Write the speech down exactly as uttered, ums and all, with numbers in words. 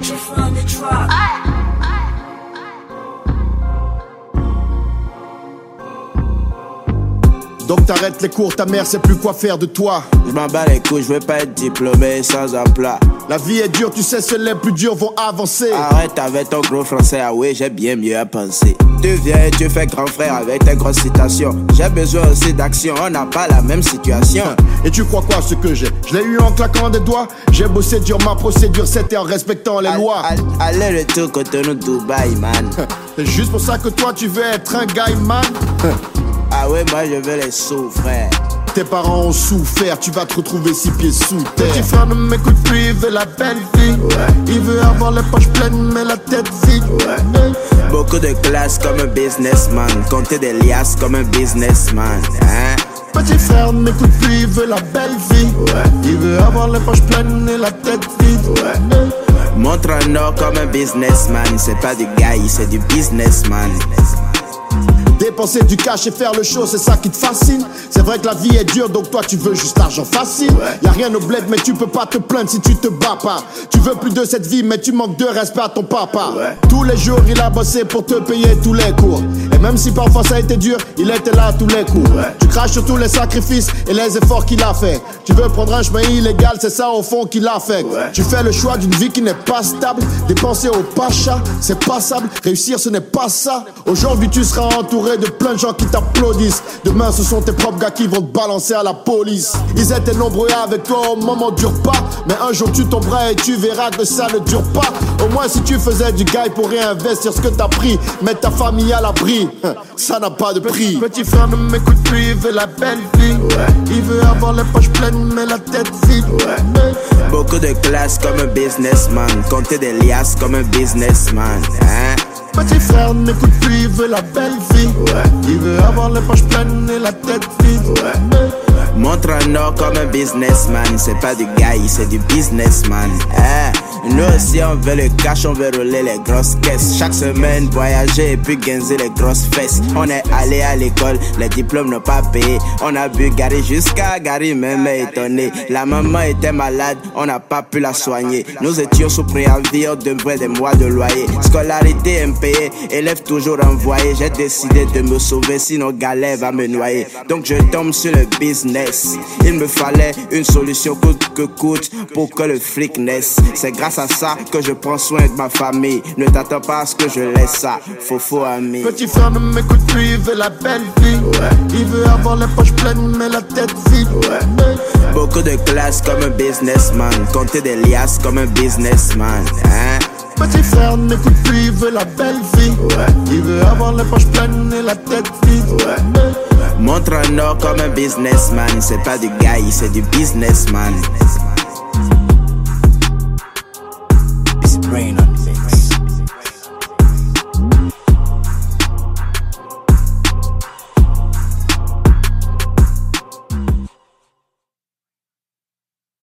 Donc t'arrêtes les cours, ta mère sait plus quoi faire de toi. Je m'en bats les couilles, je veux pas être diplômé sans emploi. La vie est dure, tu sais, seuls les plus durs vont avancer. Arrête avec ton gros français, ah oui, j'ai bien mieux à penser. Tu viens et tu fais grand frère avec tes grosses citations. J'ai besoin aussi d'action, on n'a pas la même situation. Et tu crois quoi ce que j'ai? Je l'ai eu en claquant des doigts. J'ai bossé dur, ma procédure c'était en respectant les all, lois. all, Allez retour Cotonou Dubaï, man. C'est juste pour ça que toi tu veux être un guy, man. Ah ouais, moi je veux les sous, frère. Tes parents ont souffert, tu vas te retrouver six pieds sous terre. Petit frère ne m'écoute plus, il veut la belle vie. Ouais. Il veut avoir les poches pleines mais la tête vide. Ouais. Beaucoup de classe comme un businessman, compter des liasses comme un businessman, hein? Petit frère ne m'écoute plus, il veut la belle vie. Ouais. Il veut avoir les poches pleines et la tête vide. Ouais. Montre un or comme un businessman, c'est pas du guy, c'est du businessman. Dépenser du cash et faire le show, c'est ça qui te fascine. C'est vrai que la vie est dure, donc toi tu veux juste l'argent facile. Ouais. Y'a rien au bled, mais tu peux pas te plaindre si tu te bats pas. Tu veux plus de cette vie, mais tu manques de respect à ton papa. Ouais. Tous les jours, il a bossé pour te payer tous les cours. Et même si parfois ça a été dur, il était là à tous les coups. Ouais. Tu craches sur tous les sacrifices et les efforts qu'il a fait. Tu veux prendre un chemin illégal, c'est ça au fond qui l'affecte. Ouais. Tu fais le choix d'une vie qui n'est pas stable. Dépenser au pacha, c'est passable. Réussir, ce n'est pas ça. Aujourd'hui, tu seras entouré de plein de gens qui t'applaudissent. Demain ce sont tes propres gars qui vont te balancer à la police. Ils étaient nombreux avec toi au moment du repas, mais un jour tu tomberas et tu verras que ça ne dure pas. Au moins si tu faisais du gars pour réinvestir ce que t'as pris, mettre ta famille à l'abri, ça n'a pas de prix. Petit frère ne m'écoute plus, il veut la belle vie. Ouais. Il veut avoir les poches pleines mais la tête vide. Ouais. Beaucoup de classe comme un businessman, compter des liasses comme un businessman, hein? Petit frère n'écoute plus, il veut la belle vie. Ouais. Il veut avoir les poches pleines et la tête vide. Ouais. Montre un or comme un businessman, c'est pas du guy, c'est du businessman, hein? Nous aussi on veut le cash, on veut rouler les grosses caisses. Chaque semaine voyager et puis gainer les grosses fesses. On est allé à l'école, les diplômes n'ont pas payé. On a bu Gary jusqu'à Gary même est étonné. La maman était malade, on n'a pas pu la soigner. Nous étions sous préavis, on devrait des mois de loyer. Scolarité impayée, élève toujours envoyé. J'ai décidé de me sauver, sinon galère va me noyer. Donc je tombe sur le business. Il me fallait une solution coûte que coûte pour que le fric naisse. C'est grâce à ça que je prends soin de ma famille. Ne t'attends pas à ce que je laisse ça, faux faux ami. Petit frère ne m'écoute plus, il veut la belle vie. Ouais. Il veut avoir les poches pleines mais la tête vide. Ouais. Beaucoup de classe comme un businessman, compter des liasses comme un businessman, hein? Petit frère ne m'écoute plus, il veut la belle vie. Ouais. Il veut avoir les poches pleines et la tête vide. Ouais. Montre un or comme un businessman, c'est pas du guy, c'est du businessman.